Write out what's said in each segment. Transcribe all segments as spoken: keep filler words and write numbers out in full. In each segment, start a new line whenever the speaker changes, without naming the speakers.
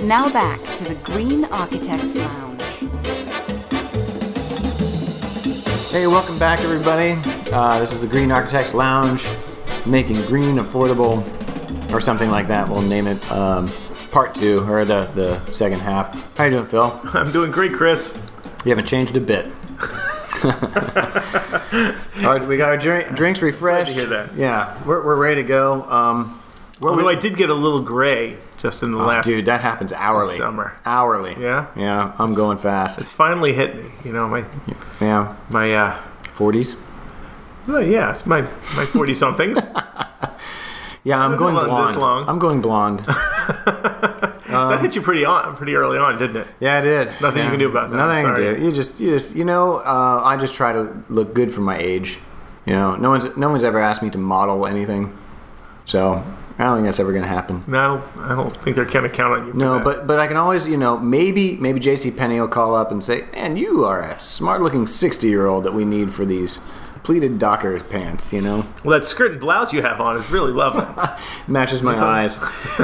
Now back to the Green Architects Lounge.
Hey, welcome back, everybody. Uh, this is the Green Architects Lounge, making green affordable, or something like that. We'll name it um, part two, or the, the second half. How you doing, Phil?
I'm doing great, Chris.
You haven't changed a bit. All right, we got our drink, drinks refreshed.
Glad to hear that.
Yeah, we're, we're ready to go. Um,
Although I did get a little gray just in the
oh,
last
dude, that happens hourly.
summer.
Hourly.
Yeah?
Yeah, I'm going fast.
It's finally hit me. You know, my
Yeah.
my uh
forties?
well, yeah, it's my my forty somethings.
Yeah, I'm going
Not
blonde.
this long.
I'm going blonde.
That hit you pretty on pretty early on, didn't it?
Yeah, I did.
Nothing
yeah.
you can do about that.
Nothing I can
Sorry.
do. You just, you just, you know, uh, I just try to look good for my age. You know, no one's, no one's ever asked me to model anything, so I don't think that's ever going to happen.
No, I don't, I don't think they're going to count on you. For
No,
that.
but but I can always, you know, maybe maybe J C Penney will call up and say, "Man, you are a smart-looking sixty-year-old that we need for these pleated Docker pants." You know,
well, that skirt and blouse you have on is really lovely.
matches my eyes.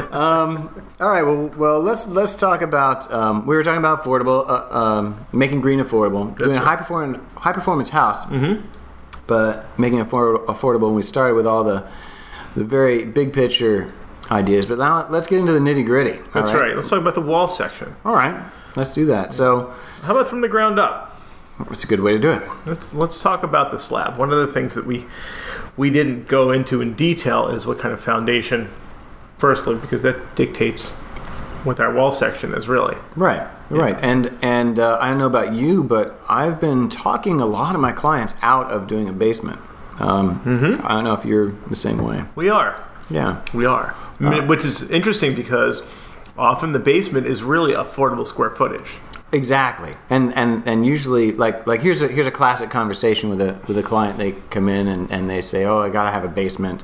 Um, all right, well, well, let's let's talk about. Um, we were talking about affordable, uh, um, making green affordable, doing a
right.
high performance high performance house, mm-hmm. but making it afford- affordable. And we started with all the the very big picture ideas, but now let's get into the nitty gritty.
That's right. Let's talk about the wall section.
All right, let's do that. So,
How about from the ground up?
it's a good way to do it.
Let's let's talk about the slab. One of the things that we we didn't go into in detail is what kind of foundation. Firstly, because that dictates what our wall section is really.
Right, right. And and uh, I don't know about you, but I've been talking a lot of my clients out of doing a basement. Um, mm-hmm. I don't know if you're the same way.
We are.
Yeah.
We are. I mean, which is interesting because often the basement is really affordable square footage.
Exactly. And and and usually, like like here's a here's a classic conversation with a with a client. They come in and, and they say, "Oh, I gotta have a basement."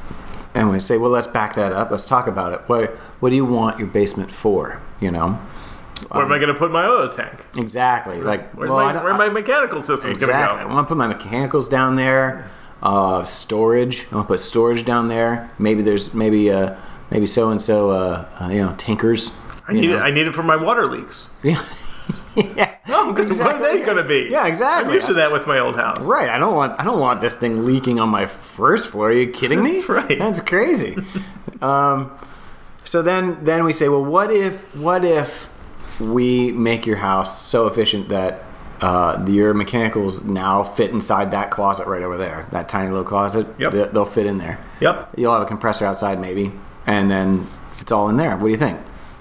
And we say, well, let's back that up. Let's talk about it. What what do you want your basement for? You know.
Where am I going to put my oil tank?
Exactly. Like
Where's
well, I
my,
don't-
where my mechanical system
Exactly.
going
I
to go?
want to put my mechanicals down there. Uh, storage. I want to put storage down there. Maybe there's maybe uh maybe so and so uh you know tankers.
I
you
need
know.
it. I need it for my water leaks.
Yeah. yeah.
Oh, good.
Exactly.
What are they going to be?
Yeah, exactly.
I'm used to that with my old house.
Right. I don't want I don't want this thing leaking on my first floor. Are you kidding me?
That's right.
That's crazy. um, so then then we say, well, what if what if we make your house so efficient that uh, your mechanicals now fit inside that closet right over there, that tiny little closet.
Yep.
They- They'll fit in there.
Yep.
You'll have a compressor outside maybe, and then it's all in there. What do you think?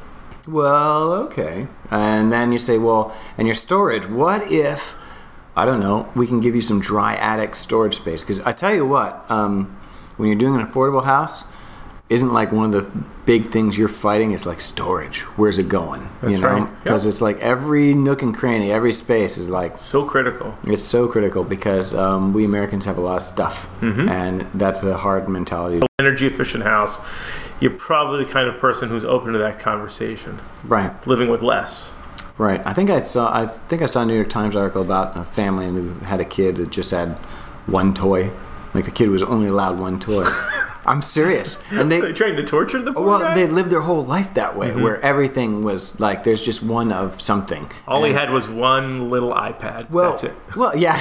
Well, okay. And then you say, well, and your storage, what if, I don't know, we can give you some dry attic storage space? Because I tell you what, um, when you're doing an affordable house, isn't like one of the big things you're fighting is like storage. Where's it going?
That's
you know?
right.
Because
Yep.
it's like every nook and cranny, every space is like,
So critical.
it's so critical because um, we Americans have a lot of stuff.
Mm-hmm.
And that's a hard mentality.
Energy efficient house. You're probably the kind of person who's open to that conversation.
Right.
Living with less.
Right. I think I saw. I think I saw a New York Times article about a family and who had a kid that just had one toy. Like the kid was only allowed one toy. I'm serious. And
They
they,
trying to torture the poor
well,
guy?
they lived their whole life that way,
Mm-hmm.
where everything was like there's just one of something.
All he
And-
had was one little iPad.
Well,
That's it.
Well, yeah,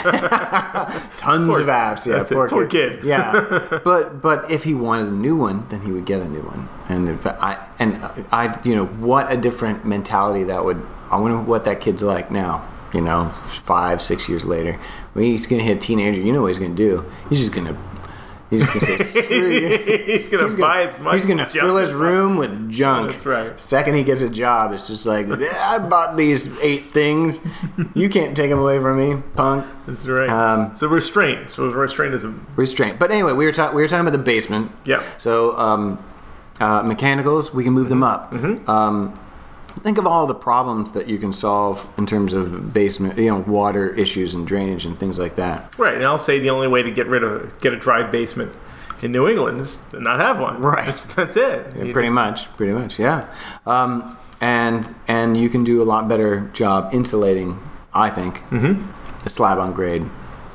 tons
Poor-
of apps. Yeah,
that's it.
poor,
Poor kid.
Yeah, but but if he wanted a new one, then he would get a new one. And but I and I, you know, what a different mentality that would. I wonder what that kid's like now. You know, five, six years later, when he's gonna hit a teenager, you know what he's gonna do? He's just gonna. He's just gonna say, screw you.
He's gonna
He's
buy
gonna,
as much.
he's gonna
junk
fill his
as
room with junk.
That's right.
Second he gets a job, it's just like, "Yeah, I bought these eight things. You can't take them away from me, punk."
That's right.
Um,
so restraint. So restraint is a
Restraint. But anyway, we were talking. We were talking about the basement.
yeah.
So um, uh, mechanicals, we can move them up.
Mm-hmm.
Um, think of all the problems that you can solve in terms of basement, you know, water issues and drainage and things like that.
Right, and I'll say the only way to get rid of get a dry basement in New England is to not have one.
Right.
That's, that's it.
Yeah,
You
pretty
just-
much, pretty much, yeah. Um, and and you can do a lot better job insulating, I think,
Mm-hmm.
the slab on grade.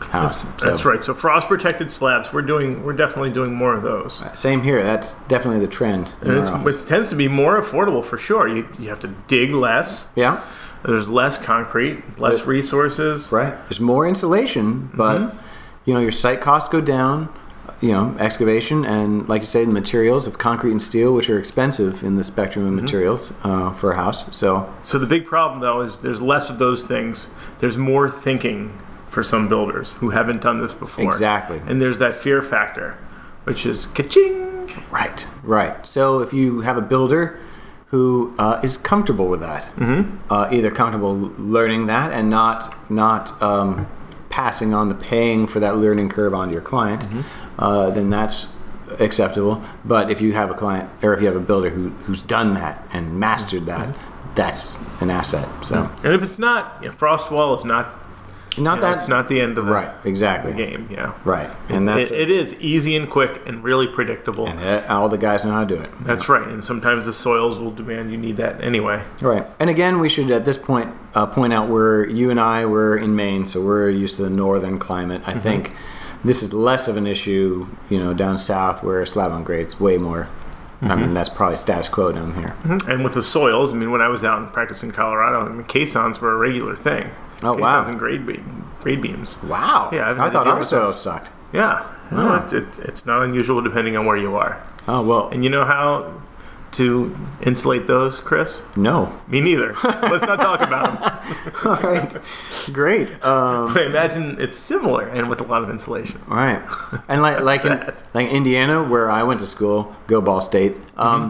house. So,
That's right. So frost protected slabs, we're doing, we're definitely doing more of those.
Same here. That's definitely the trend. in
And
our
it's,
office.
it tends to be more affordable for sure. You you have to dig less.
Yeah,
There's less concrete, less
But-
resources.
right. There's more insulation, but
Mm-hmm.
you know your site costs go down. You know, excavation and, like you say, the materials of concrete and steel, which are expensive in the spectrum of
Mm-hmm.
materials uh, for a house. So,
So the big problem though is there's less of those things. There's more thinking for some builders who haven't done this before.
Exactly.
And there's that fear factor, which is ka-ching.
right, right. So if you have a builder who uh, is comfortable with that, mm-hmm. uh, either comfortable learning that and not not um, passing on the paying for that learning curve onto your client,
Mm-hmm.
uh, then that's acceptable. But if you have a client or if you have a builder who who's done that and mastered that,
Mm-hmm.
that's an asset. So
And if it's not, you know, frost wall is not,
not
you know,
that
it's not the end of the,
right, exactly,
the game. Yeah.
right, and that's
It, it is easy and quick and really predictable.
and uh, all the guys know how to do it.
That's right. And sometimes the soils will demand you need that anyway.
Right. And again, we should at this point uh, point out we're you and I were in Maine, so we're used to the northern climate. I think this is less of an issue, you know, down south where slab on grade's way more. I mean, that's probably status quo down here.
And with the soils, I mean, when I was out and practicing in Colorado, I mean, caissons were a regular thing.
Oh,
caissons
wow.
and grade, be- grade beams.
Wow.
Yeah, I've
I
had to
thought
deal
our
with that.
soils sucked.
Yeah. No,
Wow.
it's, it's, it's not unusual depending on where you are.
Oh well.
And you know how to insulate those, Chris?
No.
Me neither. Let's not talk about them.
All right. Great. Um,
But I imagine it's similar and with a lot of insulation.
Right, and like like in, like Indiana, where I went to school, go Ball State. Um,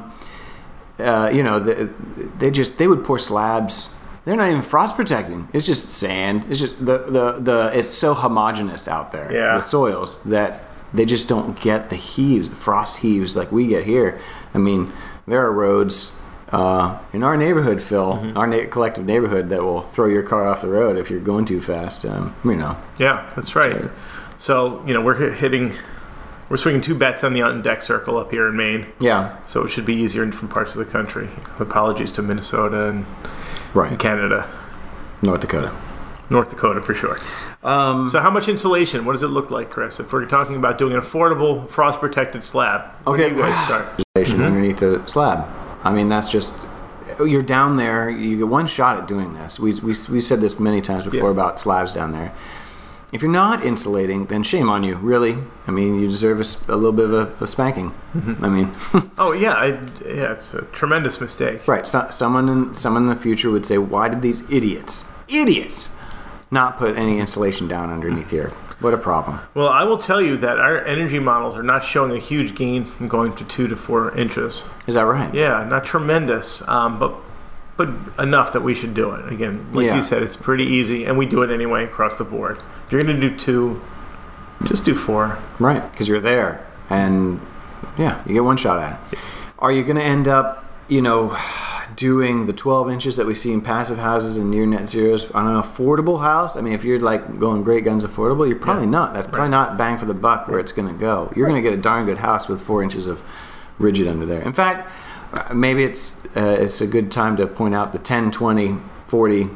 uh, you know, they, they just they would pour slabs. They're not even frost protecting. It's just sand. It's just the the, the it's so homogeneous out there.
Yeah.
The soils that they just don't get the heaves, the frost heaves like we get here. I mean, there are roads. Uh, in our neighborhood, Phil, our na- collective neighborhood, that will throw your car off the road if you're going too fast. Um, you know,
Yeah, that's right. So, you know, we're hit- hitting, we're swinging two bets on the on deck circle up here in Maine.
yeah,
So it should be easier in different parts of the country. Apologies to Minnesota and
right.
Canada,
North Dakota.
North Dakota for sure.
Um,
So how much insulation? What does it look like, Chris? If we're talking about doing an affordable frost-protected slab, where
Okay.
do you guys start?
insulation underneath the slab. I mean, that's just you're down there. You get one shot at doing this. We we we said this many times before
Yeah.
about slabs down there. If you're not insulating, then shame on you. Really, I mean, you deserve a, s- a little bit of a, a spanking. I mean,
Oh yeah, I, yeah, it's a tremendous mistake.
right? So, someone in someone in the future would say, "Why did these idiots, idiots, not put any insulation down underneath here? What a problem!"
Well, I will tell you that our energy models are not showing a huge gain from going to two to four inches.
Is that right?
Yeah, not tremendous, um, but but enough that we should do it. Again, like
Yeah.
you said, it's pretty easy, and we do it anyway across the board. If you're going to do two, just do four.
Right, because you're there, and yeah, you get one shot at it. Are you going to end up, you know, doing the twelve inches that we see in passive houses and near net zeros on an affordable house? I mean, if you're like going great guns affordable, you're probably
Yeah.
not. That's probably not bang for the buck where it's going to go. You're going to get a darn good house with four inches of rigid under there. In fact, uh, maybe it's uh, it's a good time to point out the ten, twenty, forty,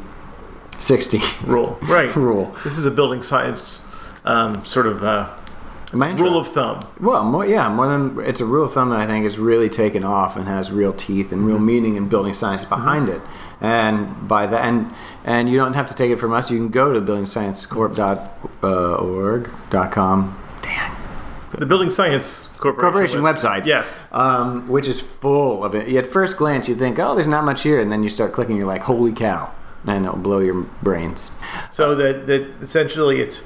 sixty
Rule. Right.
rule.
This is a building science um, sort of uh,
Am I in trouble?
rule of thumb.
Well, more, yeah, more than it's a rule of thumb that I think is really taken off and has real teeth and real meaning in building science behind it. And by that, and and you don't have to take it from us. You can go to building science corp dot org dot com.
The Building Science Corporation,
Corporation website.
Yes.
Um, which is full of it. At first glance, you think, oh, there's not much here, and then you start clicking. You're like, holy cow! And it'll blow your brains.
So that that essentially it's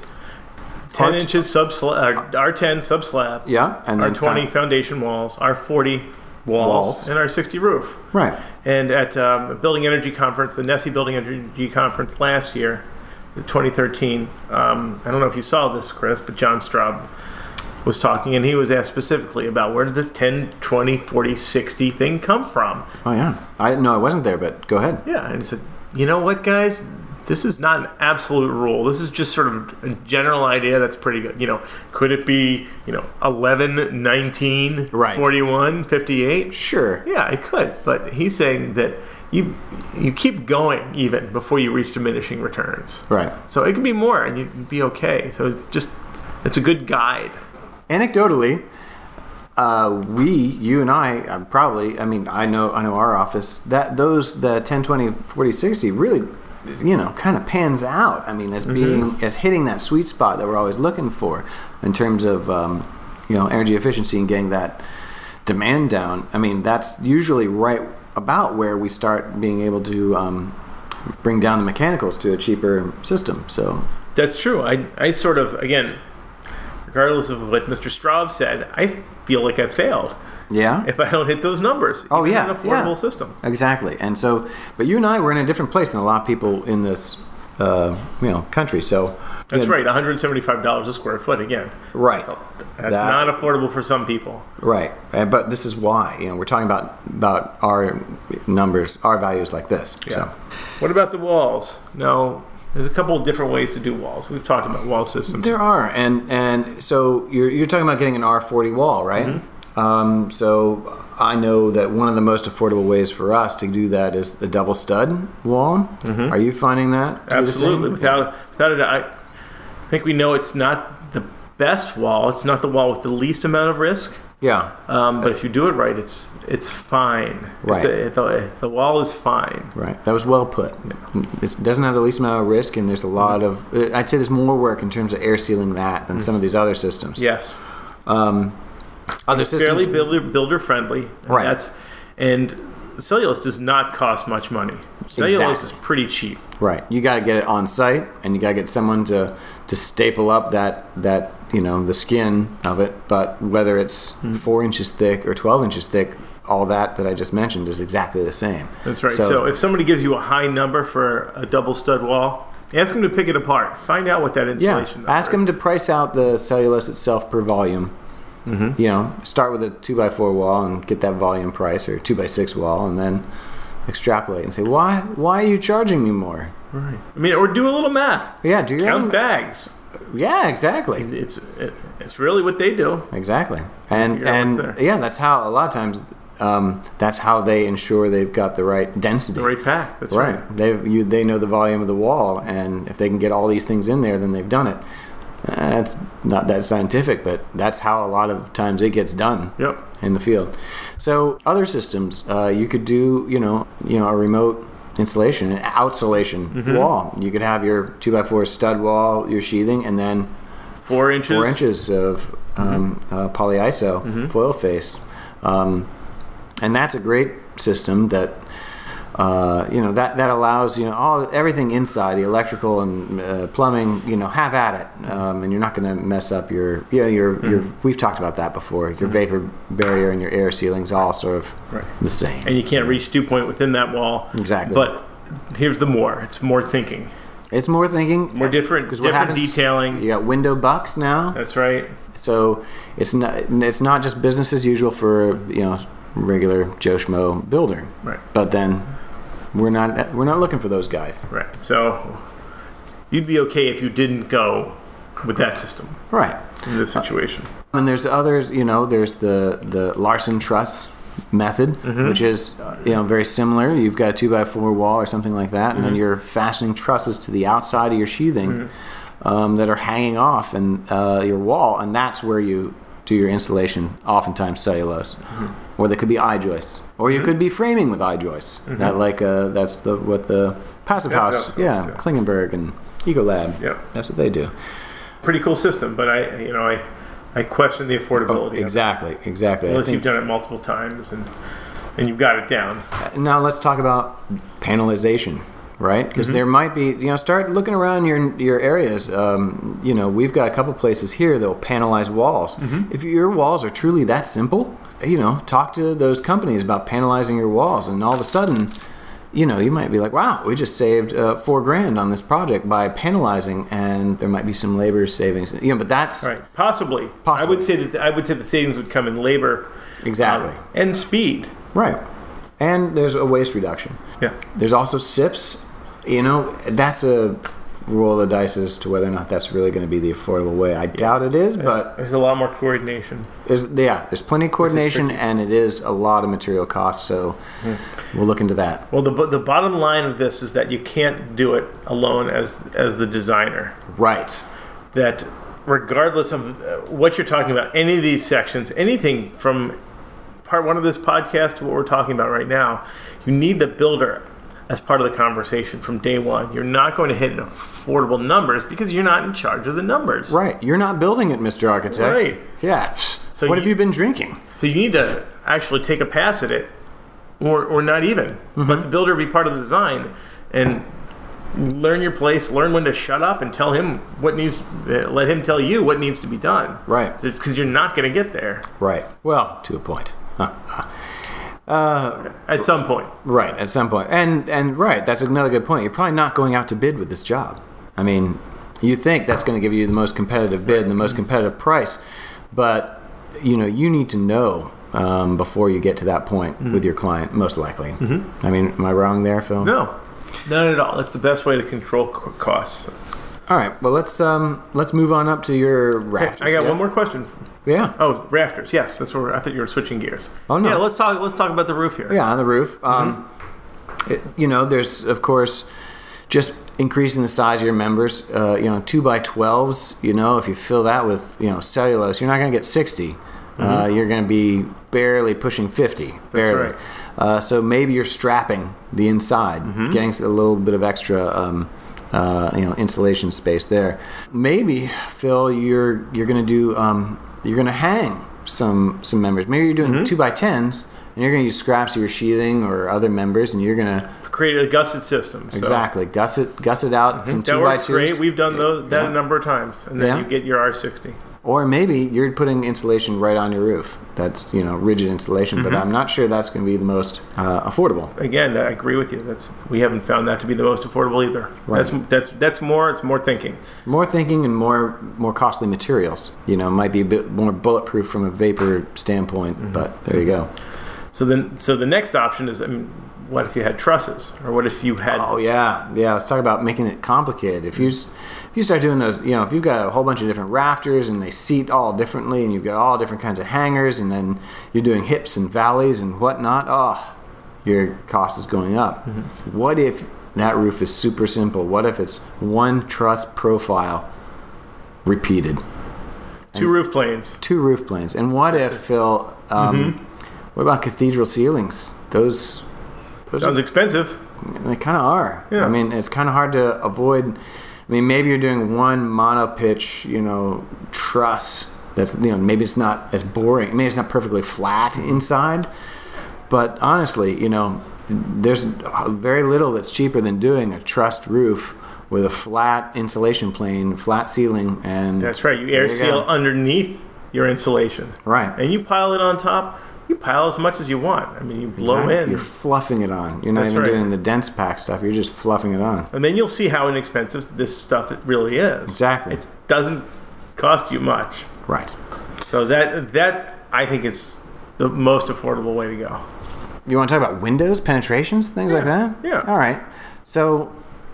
ten
Our t-
inches sub slab, our ten sub slab,
Yeah, and
our
then
twenty
fa-
foundation walls, our forty walls,
Walls.
and our sixty roof.
Right.
And at um, the Building Energy Conference, the Nessie Building Energy Conference last year, the twenty thirteen, um, I don't know if you saw this, Chris, but John Straub was talking, and he was asked specifically about where did this ten, twenty, forty, sixty thing come from?
Oh yeah. I no, I wasn't there, but go ahead.
Yeah, and he said, you know what, guys? this is not an absolute rule. This is just sort of a general idea that's pretty good. You know, could it be, you know, eleven, nineteen,
Right.
forty-one, fifty-eight?
Sure.
Yeah, it could. But he's saying that you you keep going even before you reach diminishing returns.
Right.
So it could be more and you'd be okay. So it's just, it's a good guide.
Anecdotally, uh, we, you and I, uh, probably, I mean, I know, I know our office, that those, the ten, twenty, forty, sixty really, you know, kind of pans out. I mean, as being, as hitting that sweet spot that we're always looking for in terms of, um, you know, energy efficiency and getting that demand down. I mean, that's usually right about where we start being able to um, bring down the mechanicals to a cheaper system. So
That's true. I, I sort of, again, regardless of what Mister Straub said, I feel like I've failed
yeah,
if I don't hit those numbers.
Oh,
even
yeah,
in an affordable
yeah.
system.
exactly. And so, but you and I were in a different place than a lot of people in this, uh, you know, country. So
That's
yeah,
right, one hundred seventy-five dollars a square foot again.
Right.
That's
That-
not affordable for some people.
Right, Uh, but this is why, you know, we're talking about about our numbers, our values like this. So
What about the walls? No, there's a couple of different ways to do walls. We've talked about wall systems.
there are, and and so you're you're talking about getting an R forty wall, right?
Mm-hmm.
Um, so I know that one of the most affordable ways for us to do that is a double stud wall. Are you finding that to be the same?
Mm-hmm. Absolutely. Without without it, I, I think we know it's not the best wall. It's not the wall with the least amount of risk.
Yeah,
Um, but if you do it right, it's it's fine.
Right.
It's a, the, the wall is fine.
right. That was well put. It doesn't have the least amount of risk, and there's a lot of. I'd say there's more work in terms of air sealing that than some of these other systems.
Yes.
Other
It's
systems,
fairly builder builder friendly. And
Right.
That's and cellulose does not cost much money. Cellulose
Exactly.
is pretty cheap.
Right. You got to get it on site, and you got to get someone to to staple up that that you know the skin of it. But whether it's
Hmm.
four inches thick or twelve inches thick, all that that I just mentioned is exactly the same.
That's right. So, if somebody gives you a high number for a double stud wall, ask them to pick it apart. Find out what that
yeah,
insulation number
ask
is.
them to price out the cellulose itself per volume.
Mm-hmm.
You know, start with a two by four wall and get that volume price, or two by six wall, and then extrapolate and say, why why are you charging me more?
Right. I mean, or do a little math.
Yeah, do your
Count
own-
bags.
Yeah, exactly.
It's it, it's really what they do.
Exactly, and
Figure out what's
and
there.
yeah, that's how a lot of times um, that's how they ensure they've got the right density.
The right pack. That's
right.
right.
They you they know the volume of the wall, and if they can get all these things in there, then they've done it. That's not that scientific, but that's how a lot of times it gets done
Yep.
in the field. So other systems, uh, you could do you know you know a remote insulation, an outsolation
Mm-hmm.
wall. You could have your two by four stud wall, your sheathing, and then
Four inches.
four inches of um, uh, polyiso foil face, um, and that's a great system that uh, you know that that allows you know all everything inside the electrical and uh, plumbing you know have at it, um, and you're not going to mess up your you know, your your we've talked about that before. Your vapor barrier and your air sealing's all sort of
Right.
the same.
And you can't reach dew point within that wall.
Exactly.
But here's the more. It's more thinking.
It's more thinking,
More different,
'cause what
different
happens-
detailing.
You got window bucks now.
That's right.
So it's not it's not just business as usual for you know regular Joe Schmo builder.
Right.
But then we're not we're not looking for those guys.
Right. So you'd be okay if you didn't go with that system
Right.
in this situation.
And there's others. You know, there's the the Larson truss method,
Mm-hmm.
which is uh, you know very similar. You've got a two by four wall or something like that,
Mm-hmm.
and then you're fastening trusses to the outside of your sheathing um, that are hanging off and uh, your wall, and that's where you do your installation. Oftentimes cellulose,
Mm-hmm.
or they could be eye joists, or you could be framing with eye joists. That like uh, that's the what the Passive
Yeah,
House,
that's-
yeah,
that's-
Klingenberg and Ecolab.
Yep.
That's what they do.
Pretty cool system, but I, you know, I, I question the affordability. of it.
Exactly, exactly. I
Unless
think-
you've done it multiple times and and you've got it down.
Now let's talk about panelization, right? Because
Mm-hmm.
there might be, you know, start looking around your your areas. Um, you know, we've got a couple places here that will panelize walls.
Mm-hmm.
If your walls are truly that simple, you know, talk to those companies about panelizing your walls, and all of a sudden, you know, you might be like, wow, we just saved uh, four grand on this project by panelizing, and there might be some labor savings. You know, but that's
Right. Possibly. I
Possibly.
would say that I would say the savings would come in labor
exactly
um, and speed.
right. And there's a waste reduction.
Yeah.
There's also S I Ps You know, that's a roll of the dice as to whether or not that's really going to be the affordable way. I doubt it is, but
There's a lot more coordination.
there's, yeah, there's plenty of coordination,
tricky.
and it is a lot of material costs. So we'll look into that.
Well, the the bottom line of this is that you can't do it alone as as the designer.
Right.
That regardless of uh, what you're talking about, any of these sections, anything from part one of this podcast to what we're talking about right now, you need the builder as part of the conversation from day one. You're not going to hit affordable numbers because you're not in charge of the numbers.
Right. You're not building it, Mister Architect.
Right.
Yeah.
So
what
you-
have you been drinking?
So you need to actually take a pass at it, or or not even. Let the builder be part of the design, and learn your place. Learn when to shut up and tell him what needs. Uh, let him tell you what needs to be done.
Right.
Because you're not going to get there
Right. Well, to a point.
at some point.
Right, at some point. And and right, that's another good point. You're probably not going out to bid with this job. I mean, you think that's going to give you the most competitive bid and the most competitive price, but you know, you need to know um, before you get to that point with your client, most likely. Mm-hmm. I mean, am I wrong there, Phil?
No, not at all. That's the best way to control co- costs.
All right. Well, let's um let's move on up to your rafters.
I got
yeah?
one more question.
Yeah.
Oh, rafters. Yes, that's where I thought you were switching gears.
Oh, no.
Yeah, let's talk. Let's talk about the roof here.
Yeah, on the roof. Um, it, you know, there's of course just increasing the size of your members. Uh, you know, two by twelves. You know, if you fill that with you know cellulose, you're not going to get sixty. Uh, you're going to be barely pushing fifty. Barely.
right.
Uh, so maybe you're strapping the inside, getting a little bit of extra. Um, uh, you know, insulation space there. Maybe, Phil, you're you're going to do. Um, you're going to hang some some members. Maybe you're doing two by tens, and you're going to use scraps of your sheathing or other members, and you're going to
Create a gusset system. So.
exactly gusset gusset out some
That
two by
works
twos.
great. We've done those, that
Yeah.
a number of times, and then
Yeah.
you get your R sixty.
Or maybe you're putting insulation right on your roof. That's you know rigid insulation, but I'm not sure that's going to be the most uh, affordable.
Again, I agree with you. That's we haven't found that to be the most affordable either.
Right.
That's that's that's more. It's more thinking.
More thinking and more more costly materials. You know, might be a bit more bulletproof from a vapor standpoint, but there you go.
So then, so the next option is, I mean, what if you had trusses, or what if you had?
Oh yeah, yeah. Let's talk about making it complicated. If you s- if you start doing those, you know, if you've got a whole bunch of different rafters and they seat all differently, and you've got all different kinds of hangers, and then you're doing hips and valleys and whatnot, oh, your cost is going up. What if that roof is super simple? What if it's one truss profile repeated,
Two roof planes.
two roof planes? And what if, Phil? Um, What about cathedral ceilings? Those, those are
Sounds expensive.
They kind of are.
Yeah.
I mean, it's kind of hard to avoid. I mean, maybe you're doing one mono pitch, you know, truss. That's you know, maybe it's not as boring. Maybe it's not perfectly flat inside. But honestly, you know, there's very little that's cheaper than doing a trussed roof with a flat insulation plane, flat ceiling, and
That's right. You air
there you
seal
go.
underneath your insulation,
Right.
and you pile it on top. You pile as much as you want. I mean, you blow
Exactly.
in,
You're fluffing it on. You're not
That's
even
right.
doing the dense pack stuff. You're just fluffing it on.
and then you'll see how inexpensive this stuff it really is.
Exactly.
It doesn't cost you much.
Right.
So that that I think is the most affordable way to go.
You want to talk about windows, penetrations, things like that?
yeah.
All right. So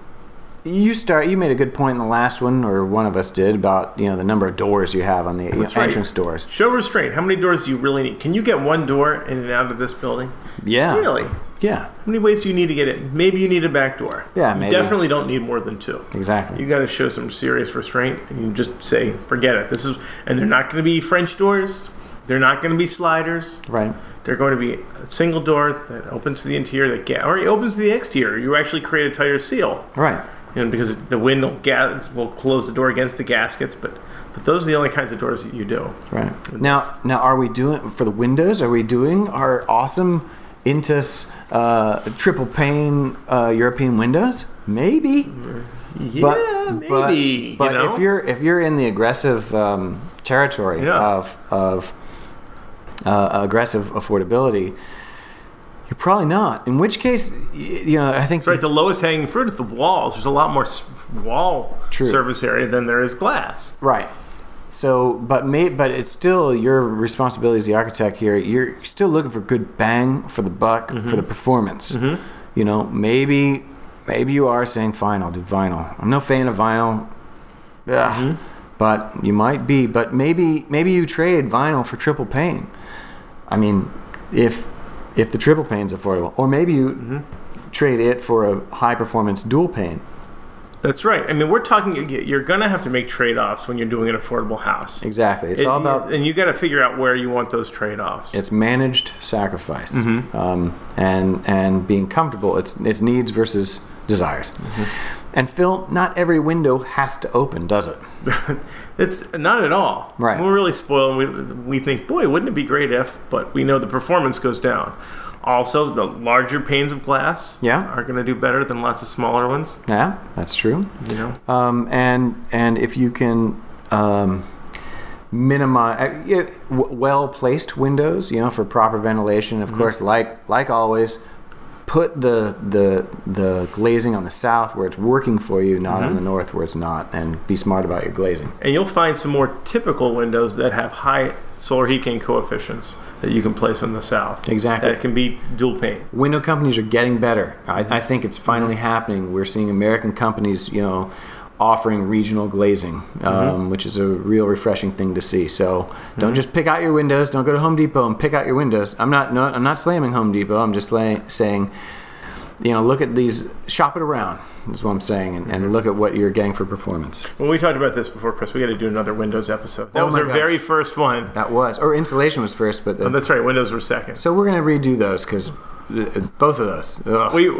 you start. You made a good point in the last one, or one of us did, about you know the number of doors you have on the you know,
That's right.
entrance doors.
Show restraint. How many doors do you really need? Can you get one door in and out of this building?
Yeah.
Really?
Yeah.
How many ways do you need to get in? Maybe you need a back door.
Yeah,
You
maybe.
definitely don't need more than two.
Exactly.
You got to show some serious restraint, and you just say, "Forget it." This is, and they're not going to be French doors. They're not going to be sliders.
Right.
They're going to be a single door that opens to the interior, that ga- or it opens to the exterior. You actually create a tighter seal,
Right.
you know, because the wind will, ga- will close the door against the gaskets. But but those are the only kinds of doors that you do.
Right. Now, now, are we doing for the windows? Are we doing our awesome Intus uh, triple pane uh, European windows? Maybe.
Yeah,
But,
maybe.
But, but
you know?
if you're if you're in the aggressive um, territory
Yeah.
of of uh, aggressive affordability, you're probably not. In which case, y- you know, I think
right, the lowest hanging fruit is the walls. There's a lot more s- wall
True.
surface area than there is glass.
right. So, but may, but it's still your responsibility as the architect here. You're still looking for good bang for the buck for the performance. You know, maybe maybe you are saying fine, I'll do vinyl. I'm no fan of vinyl. Ugh. Mm-hmm. But you might be. But maybe maybe you trade vinyl for triple pane. I mean, if if the triple pane's affordable, or maybe you mm-hmm. trade it for a high performance dual pane.
That's right. I mean, we're talking. You're gonna have to make trade-offs when you're doing an affordable house.
Exactly. It's
it,
all about,
and you got to figure out where you want those trade-offs.
It's managed sacrifice,
mm-hmm. um,
and and being comfortable. It's it's needs versus desires. Mm-hmm. And Phil, not every window has to open, does it?
It's not at all.
Right.
We're really spoiled. We we think, boy, wouldn't it be great if? But we know the performance goes down. Also, the larger panes of glass
yeah.
are going to do better than lots of smaller ones.
Yeah, that's true.
You know,
um, and and if you can um, minimize uh, well placed windows, you know, for proper ventilation. Of mm-hmm. course, like like always, put the the the glazing on the south where it's working for you, not mm-hmm. on the north where it's not, and be smart about your glazing.
And you'll find some more typical windows that have high solar heat gain coefficients that you can place on the south.
Exactly.
That can be dual pane.
Window companies are getting better. I, I think it's finally mm-hmm. happening. We're seeing American companies, you know, offering regional glazing, um, mm-hmm. which is a real refreshing thing to see. So mm-hmm. don't just pick out your windows. Don't go to Home Depot and pick out your windows. I'm not. No, I'm not slamming Home Depot. I'm just lay, saying, you know, look at these. Shop it around. Is what I'm saying, and, and look at what you're getting for performance.
Well, we talked about this before, Chris. We got to do another Windows episode. That
oh
was our
gosh.
very first one.
That was, or insulation was first, but the,
oh, that's right. Windows were second.
So we're gonna redo those because both of those. Ugh.
We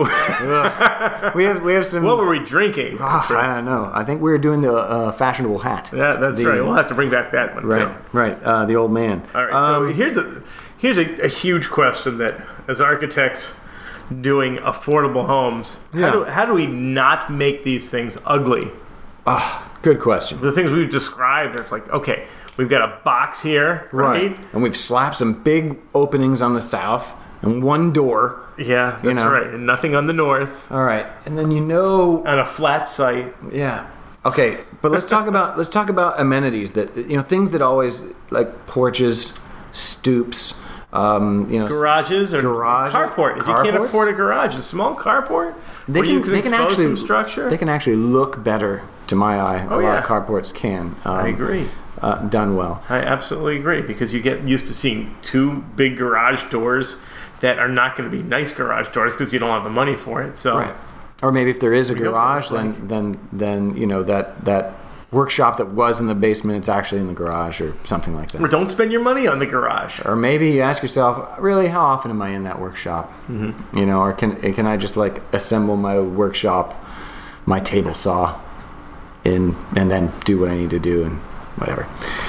Ugh. we have we have some.
What were we drinking?
Oh, I don't know. I think we were doing the uh, fashionable hat.
Yeah, that's
the,
right. We'll have to bring back that one
right,
too.
Right, uh, the old man.
All right.
Um,
so here's a here's a, a huge question that, as architects doing affordable homes,
yeah.
how do how do we not make these things ugly?
Ah, good question.
The things we've described, it's like, okay, we've got a box here, right?
right. And we've slapped some big openings on the south and one door.
Yeah, that's
you know.
right. And nothing on the north.
All right. And then you know
on a flat site.
Yeah. Okay, but let's talk about let's talk about amenities that you know things that always like porches, stoops, um, you know,
garages or
garage,
carport. If
carports?
you can't afford a garage, a small carport,
they can,
you can
they can
expose
actually
some structure.
They can actually look better to my eye.
Oh,
a
yeah.
lot of carports can. Um,
I agree.
Uh, done well.
I absolutely agree because you get used to seeing two big garage doors that are not going to be nice garage doors because you don't have the money for it. So,
right. Or maybe if there is a
We don't
garage,
look
then
like-
then then you know that that workshop that was in the basement, it's actually in the garage or something like
or
that.
don't spend your money on the garage.
Or maybe you ask yourself, really, how often am I in that workshop? Mm-hmm. You know, or can can I just like assemble my workshop, my table saw, in and then do what I need to do and whatever.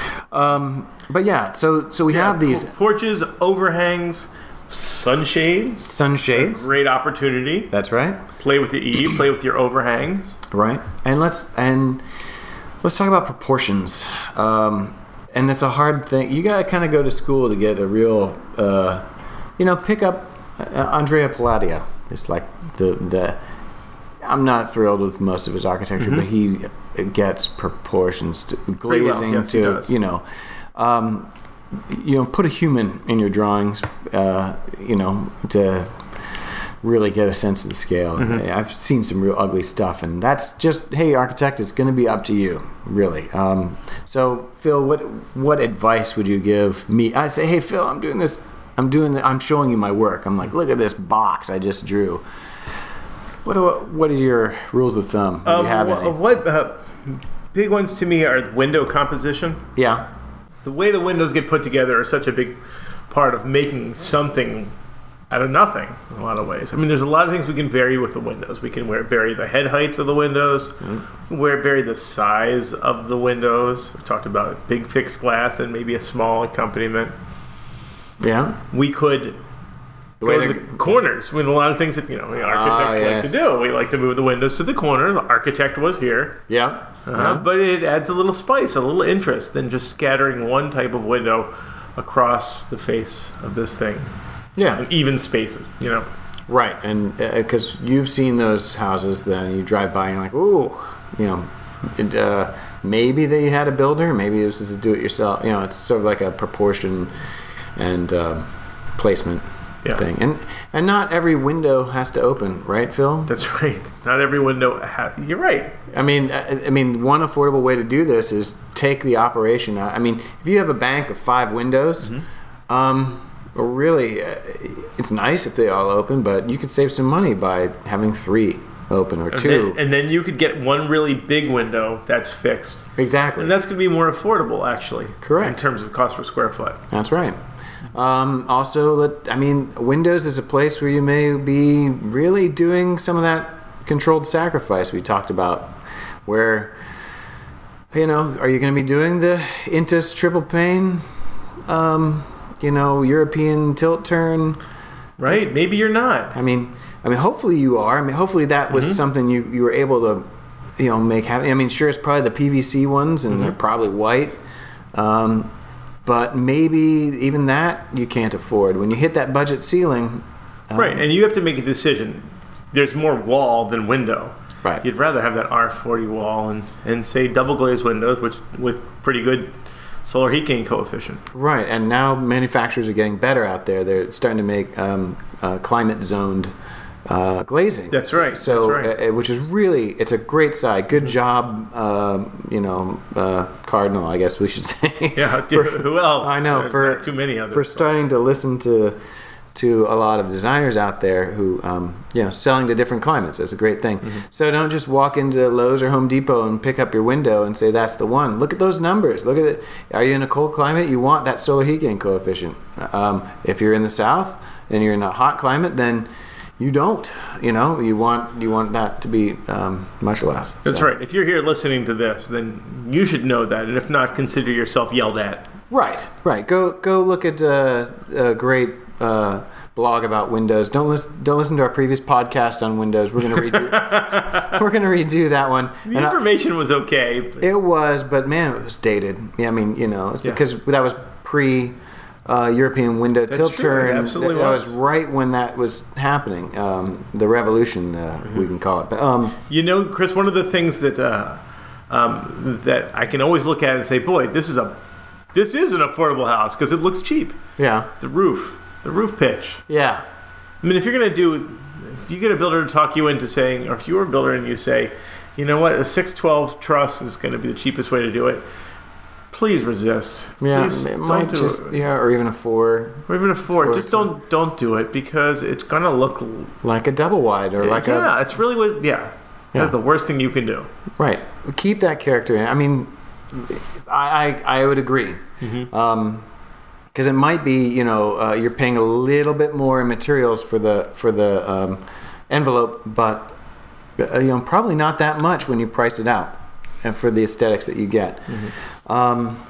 Um, but yeah, so so we
Yeah,
have these
porches, overhangs, sunshades.
sunshades.
Great opportunity.
That's right.
Play with the eave, play with your overhangs.
Right, and let's and let's talk about proportions. Um, and it's a hard thing. You gotta kind of go to school to get a real, uh, you know, pick up uh, Andrea Palladio. It's like the the. I'm not thrilled with most of his architecture, mm-hmm. but he gets proportions to glazing
well. Yes, he
to
does.
you know. Um, you know, put a human in your drawings. Uh, you know, to really get a sense of the scale. Mm-hmm. I've seen some real ugly stuff, and that's just, hey, architect, it's going to be up to you, really. Um, so, Phil, what what advice would you give me? I say, hey, Phil, I'm doing this. I'm doing. The, I'm showing you my work. I'm like, look at this box I just drew. What do, what are your rules of thumb? Do
Um,
you have
wh-
any?
what uh, big ones to me are window composition.
Yeah.
The way the windows get put together are such a big part of making something out of nothing in a lot of ways. I mean, there's a lot of things we can vary with the windows. We can wear, vary the head heights of the windows. Mm-hmm. We can wear, vary the size of the windows. We talked about big fixed glass and maybe a small accompaniment.
Yeah.
We could
The
go
way
to the corners with a lot of things that, you know, the architects
Ah,
like
yes.
to do. We like to move the windows to the corners. The architect was here.
Yeah.
Uh,
Yeah.
But it adds a little spice, a little interest than just scattering one type of window across the face of this thing.
Yeah.
In even spaces, you know.
Right, and because uh, you've seen those houses, then you drive by and you're like, ooh, you know, it, uh, maybe they had a builder, maybe this is a do-it-yourself. You know, it's sort of like a proportion and uh, placement
Yeah.
thing. And and not every window has to open, right, Phil?
That's right. Not every window. Ha- You're right.
I mean, I, I mean, one affordable way to do this is take the operation out. I mean, if you have a bank of five windows, mm-hmm. um, really, uh, it's nice if they all open, but you could save some money by having three open or
And
two.
then, and then you could get one really big window that's fixed.
Exactly.
And that's going to be more affordable, actually.
Correct.
In terms of cost per square foot.
That's right. Um, also, let, I mean, Windows is a place where you may be really doing some of that controlled sacrifice we talked about, where, you know, are you going to be doing the Intus triple pane, um, you know, European tilt turn?
Right? Maybe you're not.
I mean, I mean, hopefully you are. I mean, hopefully that was mm-hmm. something you, you were able to, you know, make happen. I mean, sure, it's probably the P V C ones, and mm-hmm. they're probably white. Um, But maybe even that you can't afford. When you hit that budget ceiling... Um,
right, and you have to make a decision. There's more wall than window.
Right.
You'd rather have that R forty wall and, and say double glazed windows, which with pretty good solar heat gain coefficient.
Right, and now manufacturers are getting better out there. They're starting to make um, uh, climate zoned uh, glazing.
That's right.
So,
that's right.
Uh, which is really, it's a great side. Good job, uh, you know, uh, Cardinal, I guess we should say.
Yeah, for, who else?
I know,
There's
for
not too many others.
For starting to listen to to a lot of designers out there who, um, you know, selling to different climates. That's a great thing. Mm-hmm. So don't just walk into Lowe's or Home Depot and pick up your window and say that's the one. Look at those numbers. Look at it. Are you in a cold climate? You want that solar heat gain coefficient. Um, if you're in the south and you're in a hot climate, then you don't. You know, you want you want that to be um, much less.
That's
so.
right. If you're here listening to this, then you should know that, and if not, consider yourself yelled at.
Right, right. Go go look at uh, a great uh, blog about Windows. Don't listen. Don't listen to our previous podcast on Windows. We're gonna redo. we're gonna redo that one.
The
and
information I, was okay. But...
It was, but man, it was dated. Yeah, I mean, you know, it's
yeah.
because that was pre. Uh, European window
That's
tilt
true.
turn.
It absolutely
that
was.
was right when that was happening. Um, the revolution, uh, mm-hmm. we can call it. But, um,
you know, Chris, one of the things that uh, um, that I can always look at and say, boy, this is a this is an affordable house because it looks cheap.
Yeah.
The roof, the roof pitch.
Yeah.
I mean, if you're gonna do, if you get a builder to talk you into saying, or if you were a builder and you say, you know what, a six twelve truss is going to be the cheapest way to do it. Please resist.
Yeah,
Please
it
don't
might
do
just
it.
yeah, or even a four,
or even a four.
four
Just don't don't do it because it's gonna look
like a double wide or like
yeah.
a
It's really what yeah.
Yeah.
That's the worst thing you can do.
right. Keep that character in. I mean, I I, I would agree.
Mm-hmm.
Um, because it might be you know uh, you're paying a little bit more in materials for the for the um, envelope, but uh, you know probably not that much when you price it out, and for the aesthetics that you get. Mm-hmm. Um,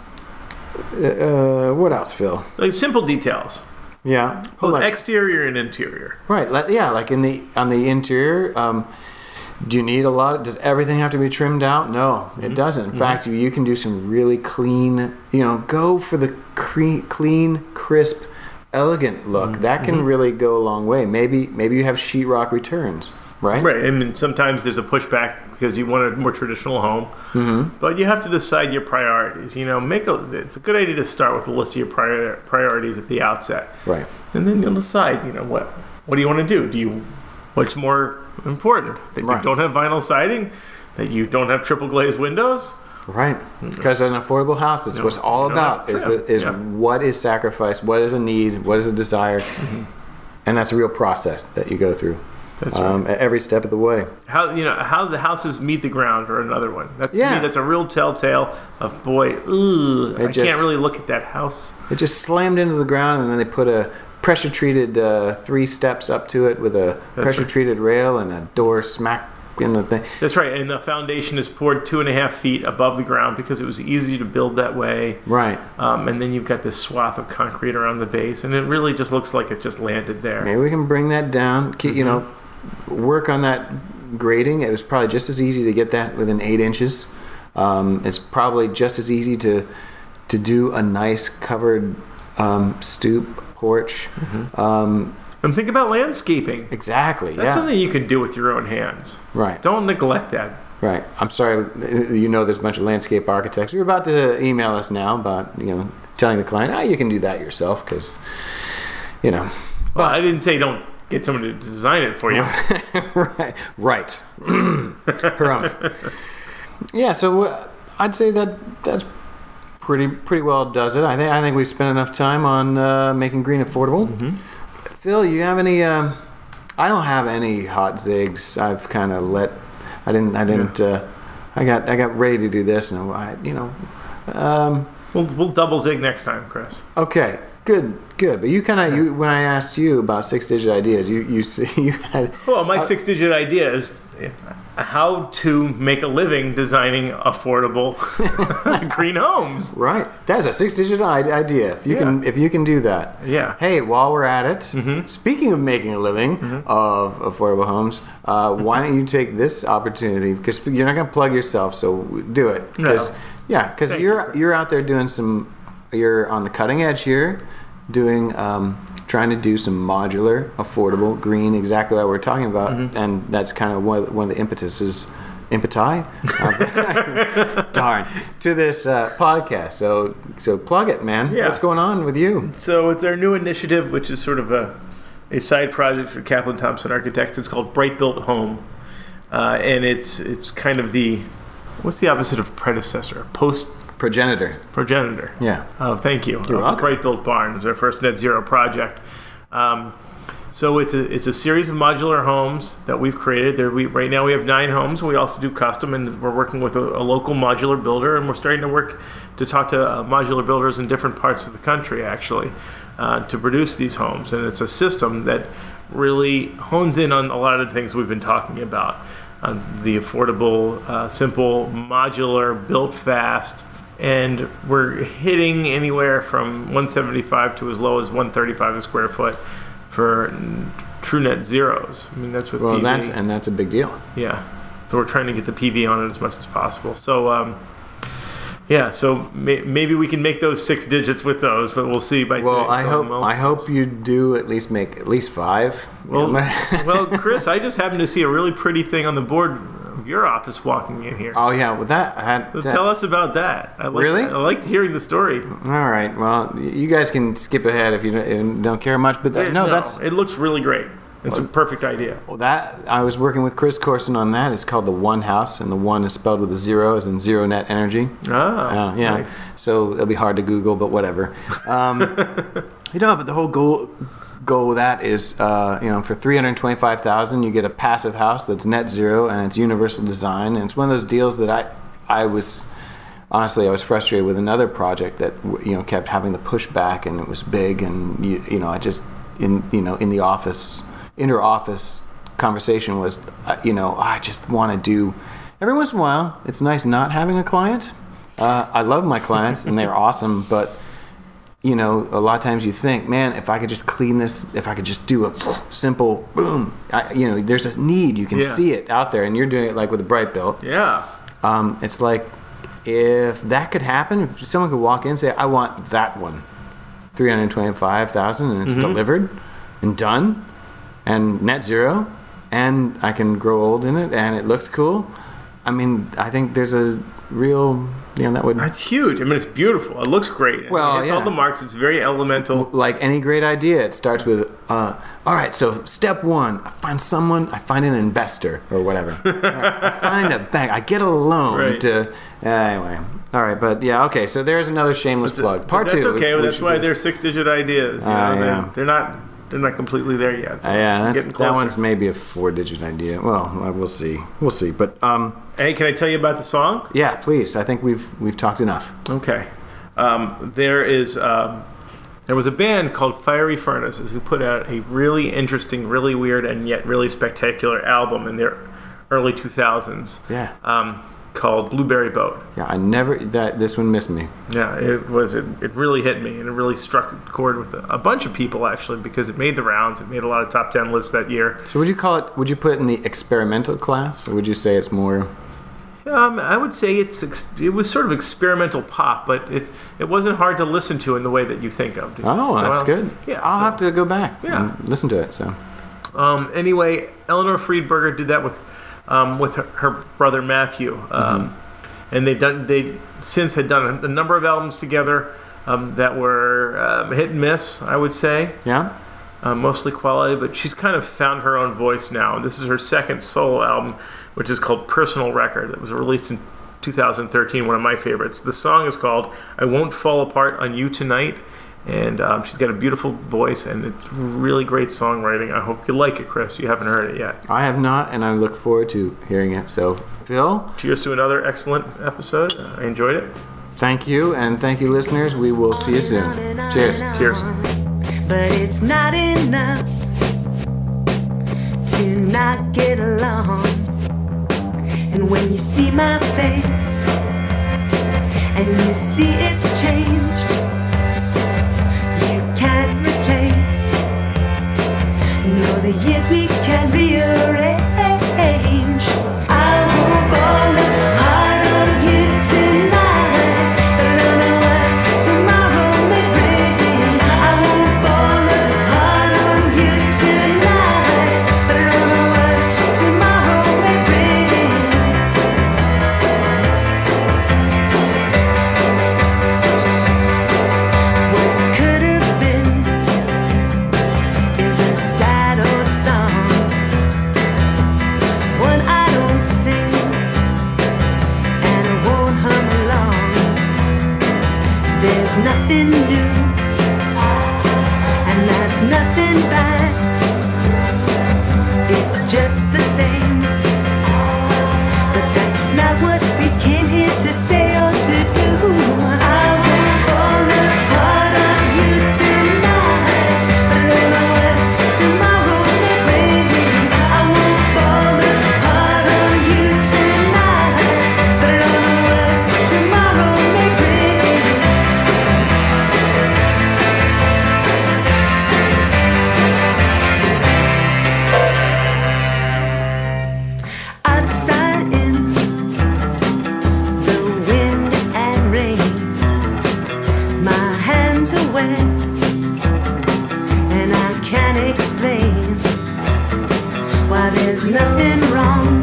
uh, what else, Phil?
Like simple details.
Yeah.
Both
like,
exterior and interior.
right. Like, yeah. Like in the on the interior. Um, do you need a lot? Does everything have to be trimmed out? No, mm-hmm. it doesn't. In mm-hmm. fact, you, you can do some really clean. You know, go for the cre- clean, crisp, elegant look. Mm-hmm. That can mm-hmm. really go a long way. Maybe maybe you have sheetrock returns. Right.
Right. I mean, sometimes there's a pushback because you want a more traditional home,
mm-hmm.
but you have to decide your priorities. You know, make a. It's a good idea to start with a list of your prior, priorities at the outset.
Right.
And then you'll decide. You know what? What do you want to do? Do you? What's more important? That
right.
you don't have vinyl siding, that you don't have triple glazed windows.
Right. Because an affordable house, that's
No,
what it's all
you don't
about.
have
Is
trim.
the, is
Yeah.
what is sacrifice? What is a need? What is a desire? Mm-hmm. And that's a real process that you go through.
That's
um,
right.
At every step of the way.
How you know how the houses meet the ground, or another one. That, to
Yeah.
me, that's a real telltale of boy. Ugh,
It
I
just-
can't really look at that house.
It just slammed into the ground, and then they put a pressure-treated uh, three steps up to it with a
That's
pressure-treated rail and a door smack in the thing.
That's right, and the foundation is poured two and a half feet above the ground because it was easy to build that way.
Right.
Um, and then you've got this swath of concrete around the base, and it really just looks like it just landed there.
Maybe we can bring that down. Keep, you know, work on that grading. It was probably just as easy to get that within eight inches. Um, it's probably just as easy to to do a nice covered um, stoop porch. Mm-hmm. Um,
and think about landscaping.
Exactly.
That's
yeah.
something you can do with your own hands.
Right.
Don't neglect that.
Right. I'm sorry. You know, there's a bunch of landscape architects. You're about to email us now about you know telling the client, ah, you can do that yourself because you know
Well, I didn't say don't get someone to design it for you.
right. Right. Harumph. Yeah, so uh, I'd say that that's pretty pretty well does it. I think I think we've spent enough time on uh, making green affordable. Mm-hmm. Phil, you have any? Um, I don't have any hot zigs. I've kind of let. I didn't. I didn't. Yeah. Uh, I got. I got ready to do this, and I, you know. Um,
we'll we'll double zig next time, Chris.
Okay. Good. Good. But you kind of. You when I asked you about six digit ideas, you you you had.
Well, my
uh,
six digit idea is how to make a living designing affordable green homes.
Right. That's a six digit idea. If you yeah. can if you can do that.
Yeah.
Hey, while we're at it,
mm-hmm.
speaking of making a living mm-hmm. of affordable homes, uh, mm-hmm. why don't you take this opportunity, because you're not going to plug yourself, so do it. Cause, no. Yeah, because you're you. you're out there doing some, you're on the cutting edge here, doing um, trying to do some modular, affordable, green, exactly what we're talking about, mm-hmm. and that's kind of one of the, one of the impetuses, impeti, uh, darn, to this uh, podcast. So, so plug it, man.
Yeah.
What's going on with you?
So it's our new initiative, which is sort of a a side project for Kaplan Thompson Architects. It's called Bright Built Home, uh, and it's it's kind of the what's the opposite of predecessor? Post.
Progenitor.
Progenitor.
Yeah.
Oh, thank you.
You're welcome.
Bright Built Barn is our first net zero project. Um, so it's a it's a series of modular homes that we've created. There we right now we have nine homes. We also do custom, and we're working with a, a local modular builder, and we're starting to work to talk to uh, modular builders in different parts of the country, actually, uh, to produce these homes. And it's a system that really hones in on a lot of the things we've been talking about. Um, the affordable, uh, simple, modular, built fast. And we're hitting anywhere from one seventy-five to as low as one thirty-five a square foot for true net zeros. I mean, that's with
well,
P V.
That's, and that's a big deal.
Yeah. So we're trying to get the P V on it as much as possible. So, um, yeah, so may, maybe we can make those six digits with those, but we'll see. By
well, I hope I hope you do at least make at least five.
Well, well, Chris, I just happened to see a really pretty thing on the board of your office walking in here.
Oh yeah, well that. I had,
so
that
tell us about that. I like,
really?
I liked hearing the story.
All right. Well, you guys can skip ahead if you don't, don't care much, but that,
it,
no,
no,
that's
it looks really great. It's well, a perfect idea.
Well, that I was working with Chris Corson on that. It's called the One House, and the one is spelled with a zero, as in zero net energy.
Oh,
uh, yeah.
Nice.
So it'll be hard to Google, but whatever. Um, you know, but the whole goal goal with that is, uh, you know, for three hundred twenty-five thousand, you get a passive house that's net zero and it's universal design, and it's one of those deals that I, I was. Honestly, I was frustrated with another project that, you know, kept having the pushback, and it was big, and you, you know, I just in you know in the office. Inter-office conversation was, uh, you know, I just want to do, every once in a while, it's nice not having a client. Uh, I love my clients, and they're awesome, but, you know, a lot of times you think, man, if I could just clean this, if I could just do a simple boom, I, you know, there's a need, you can
yeah.
see it out there, and you're doing it like with a Bright Built.
Yeah.
Um, it's like, if that could happen, if someone could walk in and say, I want that one, three hundred twenty-five thousand dollars, and it's mm-hmm. delivered and done, and net zero, and I can grow old in it, and it looks cool. I mean, I think there's a real, you know, that would...
It's huge. I mean, it's beautiful. It looks great.
Well,
it's
yeah.
all the marks. It's very elemental.
Like any great idea, it starts with, uh, all right, so step one, I find someone, I find an investor, or whatever. Right, I find a bank, I get a loan
right.
to... Uh, anyway, all right, but yeah, okay, so there's another shameless plug. Part
that's
two.
That's okay,
which,
that's
which,
why
which,
they're six-digit ideas. You
uh,
know?
yeah.
they're, they're not... They're not completely there yet.
Uh, yeah, that's,
closer.
That one's maybe a four-digit idea. Well, we'll see. We'll see. But um,
hey, can I tell you about the song?
Yeah, please. I think we've we've talked enough.
Okay. Um, there is um, there was a band called Fiery Furnaces who put out a really interesting, really weird, and yet really spectacular album in their early two thousands.
Yeah.
Um, called Blueberry Boat.
Yeah, I never that this one missed me.
Yeah, it was it, it really hit me, and it really struck a chord with a, a bunch of people actually, because it made the rounds. It made a lot of top ten lists that year.
So would you call it? Would you put it in the experimental class, or would you say it's more?
Um, I would say it's it was sort of experimental pop, but it it wasn't hard to listen to in the way that you think of.
Oh,
so,
that's
um,
good.
Yeah,
I'll
so,
have to go back
yeah.
and listen to it. So.
Um, anyway, Eleanor Friedberger did that with um, with her, her brother Matthew, um, mm-hmm. and they've done they since had done a, a number of albums together um, that were um, hit and miss, I would say.
Yeah.
uh, mostly quality, but she's kind of found her own voice now. And this is her second solo album, which is called Personal Record. It was released in two thousand thirteen, one of my favorites. The song is called I Won't Fall Apart on You Tonight, and um, she's got a beautiful voice, and it's really great songwriting. I hope you like it, Chris. You haven't heard it yet.
I have not, and I look forward to hearing it. So, Phil?
Cheers to another excellent episode. I enjoyed it.
Thank you, and thank you, listeners. We will see you soon. Cheers.
Cheers.
But it's not enough to not get along. And when you see my face and you see it's changed, you can't replace. No, the years we can rearrange. I won't fall apart on you tonight. I don't know what tomorrow may bring. I won't fall apart on you tonight. But I don't know what tomorrow may bring. What could have been is a sad old song, one I don't sing and I won't hum along. There's nothing new and that's nothing bad. It's just the same, but that's not what we came here to say or to do. I won't fall apart on you tonight, but I don't know what tomorrow may bring. I won't fall apart on you tonight, but I don't know what tomorrow may bring. Outside in the wind and rain, my hands are wet and I can't explain why there's nothing wrong